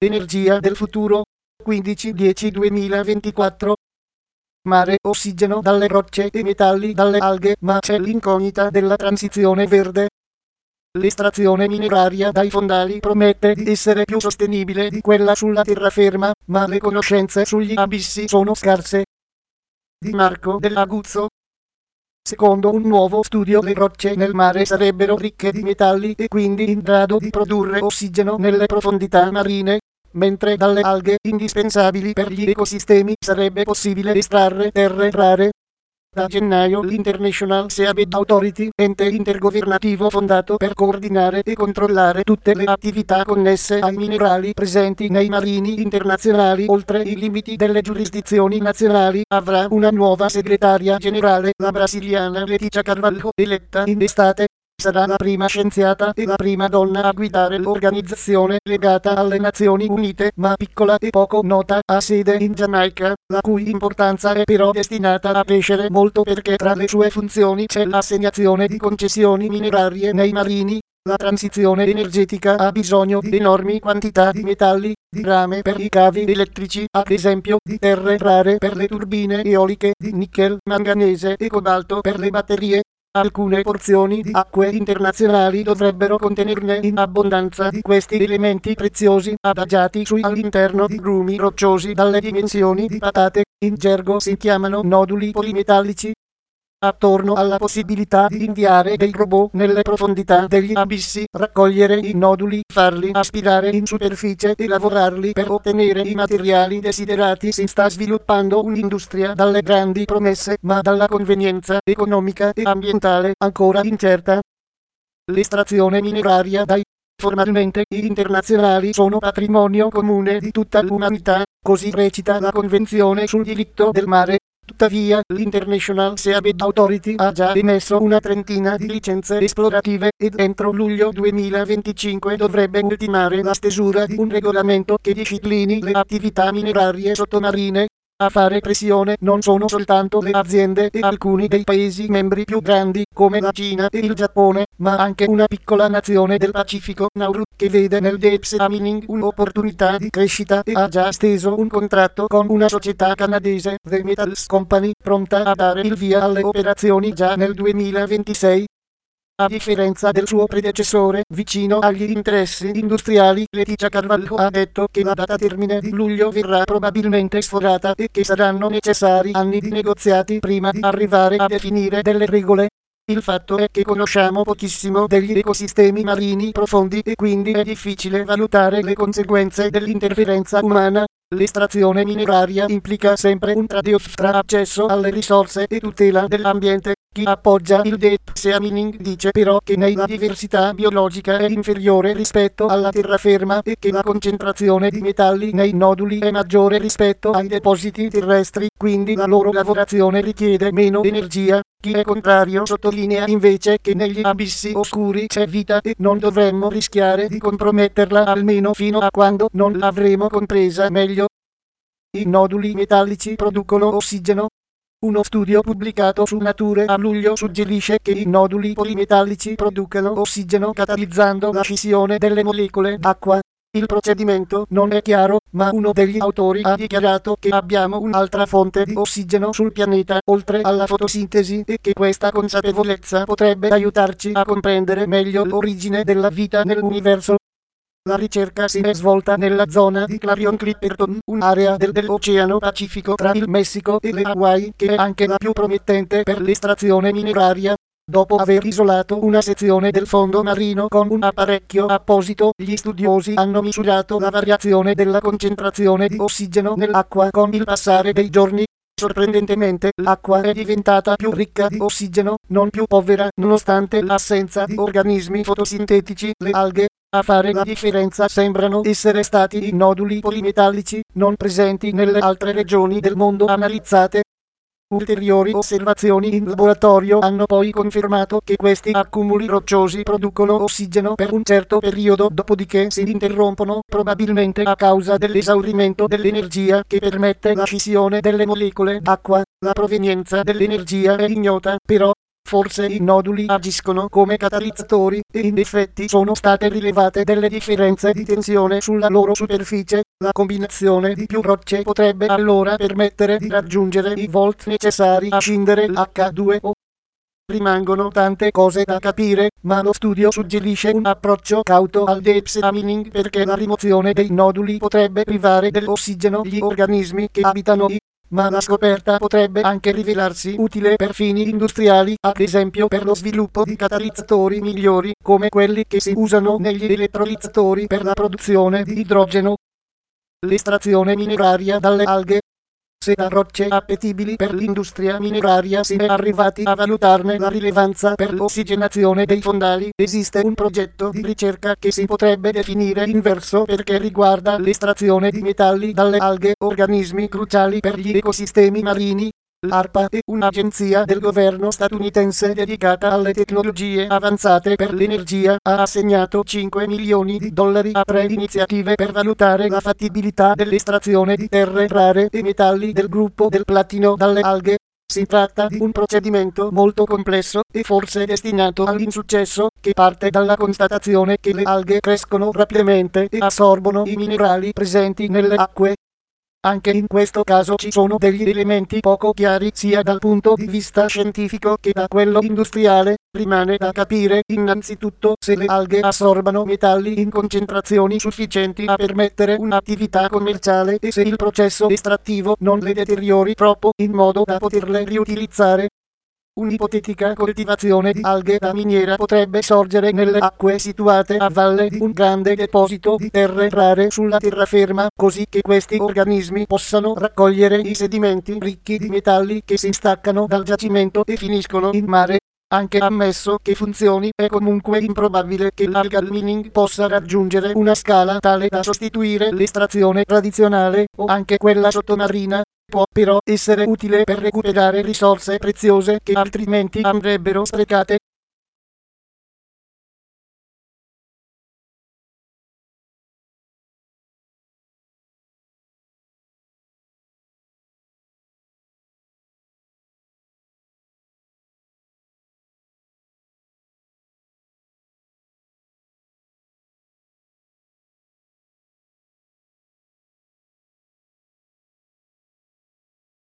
Energia del futuro. 15-10-2024. Mare, ossigeno dalle rocce e metalli dalle alghe, ma c'è l'incognita della transizione verde. L'estrazione mineraria dai fondali promette di essere più sostenibile di quella sulla terraferma, ma le conoscenze sugli abissi sono scarse. Di Marco dell'Aguzzo. Secondo un nuovo studio le rocce nel mare sarebbero ricche di metalli e quindi in grado di produrre ossigeno nelle profondità marine, mentre dalle alghe, indispensabili per gli ecosistemi, sarebbe possibile estrarre terre rare. Da gennaio l'International Seabed Authority, ente intergovernativo fondato per coordinare e controllare tutte le attività connesse ai minerali presenti nei marini internazionali oltre i limiti delle giurisdizioni nazionali, avrà una nuova segretaria generale, la brasiliana Letícia Carvalho, eletta in estate. Sarà la prima scienziata e la prima donna a guidare l'organizzazione legata alle Nazioni Unite, ma piccola e poco nota, ha sede in Giamaica, la cui importanza è però destinata a crescere molto perché tra le sue funzioni c'è l'assegnazione di concessioni minerarie nei marini. La transizione energetica ha bisogno di enormi quantità di metalli, di rame per i cavi elettrici, ad esempio di terre rare per le turbine eoliche, di nickel, manganese e cobalto per le batterie. Alcune porzioni di acque internazionali dovrebbero contenerne in abbondanza di questi elementi preziosi, adagiati all'interno di grumi rocciosi dalle dimensioni di patate, in gergo si chiamano noduli polimetallici. Attorno alla possibilità di inviare dei robot nelle profondità degli abissi, raccogliere i noduli, farli aspirare in superficie e lavorarli per ottenere i materiali desiderati, si sta sviluppando un'industria dalle grandi promesse, ma dalla convenienza economica e ambientale ancora incerta. L'estrazione mineraria dai formalmente gli internazionali sono patrimonio comune di tutta l'umanità, così recita la Convenzione sul diritto del mare. Tuttavia, l'International Seabed Authority ha già emesso una trentina di licenze esplorative ed entro luglio 2025 dovrebbe ultimare la stesura di un regolamento che disciplini le attività minerarie sottomarine. A fare pressione non sono soltanto le aziende e alcuni dei paesi membri più grandi, come la Cina e il Giappone, ma anche una piccola nazione del Pacifico, Nauru, che vede nel deep sea mining un'opportunità di crescita e ha già steso un contratto con una società canadese, The Metals Company, pronta a dare il via alle operazioni già nel 2026. A differenza del suo predecessore, vicino agli interessi industriali, Letícia Carvalho ha detto che la data termine di luglio verrà probabilmente sforata e che saranno necessari anni di negoziati prima di arrivare a definire delle regole. Il fatto è che conosciamo pochissimo degli ecosistemi marini profondi e quindi è difficile valutare le conseguenze dell'interferenza umana. L'estrazione mineraria implica sempre un trade-off tra accesso alle risorse e tutela dell'ambiente. Chi appoggia il deep sea mining dice però che la diversità biologica è inferiore rispetto alla terraferma e che la concentrazione di metalli nei noduli è maggiore rispetto ai depositi terrestri, quindi la loro lavorazione richiede meno energia. Chi è contrario sottolinea invece che negli abissi oscuri c'è vita e non dovremmo rischiare di comprometterla almeno fino a quando non l'avremo compresa meglio. I noduli metallici producono ossigeno. Uno studio pubblicato su Nature a luglio suggerisce che i noduli polimetallici producano ossigeno catalizzando la scissione delle molecole d'acqua. Il procedimento non è chiaro, ma uno degli autori ha dichiarato che abbiamo un'altra fonte di ossigeno sul pianeta, oltre alla fotosintesi, e che questa consapevolezza potrebbe aiutarci a comprendere meglio l'origine della vita nell'universo. La ricerca si è svolta nella zona di Clarion-Clipperton, un'area dell'Oceano Pacifico tra il Messico e le Hawaii, che è anche la più promettente per l'estrazione mineraria. Dopo aver isolato una sezione del fondo marino con un apparecchio apposito, gli studiosi hanno misurato la variazione della concentrazione di ossigeno nell'acqua con il passare dei giorni. Sorprendentemente, l'acqua è diventata più ricca di ossigeno, non più povera, nonostante l'assenza di organismi fotosintetici. Le alghe a fare la differenza sembrano essere stati i noduli polimetallici, non presenti nelle altre regioni del mondo analizzate. Ulteriori osservazioni in laboratorio hanno poi confermato che questi accumuli rocciosi producono ossigeno per un certo periodo, dopodiché si interrompono, probabilmente a causa dell'esaurimento dell'energia che permette la scissione delle molecole d'acqua. La provenienza dell'energia è ignota, però Forse i noduli agiscono come catalizzatori e in effetti sono state rilevate delle differenze di tensione sulla loro superficie. La combinazione di più rocce potrebbe allora permettere di raggiungere i volt necessari a scindere l'H2O. Rimangono tante cose da capire, ma lo studio suggerisce un approccio cauto al deexamining perché la rimozione dei noduli potrebbe privare dell'ossigeno gli organismi che abitano ma la scoperta potrebbe anche rivelarsi utile per fini industriali, ad esempio per lo sviluppo di catalizzatori migliori, come quelli che si usano negli elettrolizzatori per la produzione di idrogeno. L'estrazione mineraria dalle alghe. Se da rocce appetibili per l'industria mineraria si è arrivati a valutarne la rilevanza per l'ossigenazione dei fondali, esiste un progetto di ricerca che si potrebbe definire inverso perché riguarda l'estrazione di metalli dalle alghe, organismi cruciali per gli ecosistemi marini. L'ARPA è un'agenzia del governo statunitense dedicata alle tecnologie avanzate per l'energia, ha assegnato 5 milioni di dollari a 3 iniziative per valutare la fattibilità dell'estrazione di terre rare e metalli del gruppo del platino dalle alghe. Si tratta di un procedimento molto complesso e forse destinato all'insuccesso, che parte dalla constatazione che le alghe crescono rapidamente e assorbono i minerali presenti nelle acque. Anche in questo caso ci sono degli elementi poco chiari sia dal punto di vista scientifico che da quello industriale. Rimane da capire innanzitutto se le alghe assorbano metalli in concentrazioni sufficienti a permettere un'attività commerciale e se il processo estrattivo non le deteriori troppo in modo da poterle riutilizzare. Un'ipotetica coltivazione di alghe da miniera potrebbe sorgere nelle acque situate a valle di un grande deposito di terre rare sulla terraferma, così che questi organismi possano raccogliere i sedimenti ricchi di metalli che si staccano dal giacimento e finiscono in mare. Anche ammesso che funzioni, è comunque improbabile che l'algal mining possa raggiungere una scala tale da sostituire l'estrazione tradizionale o anche quella sottomarina. Può però essere utile per recuperare risorse preziose che altrimenti andrebbero sprecate.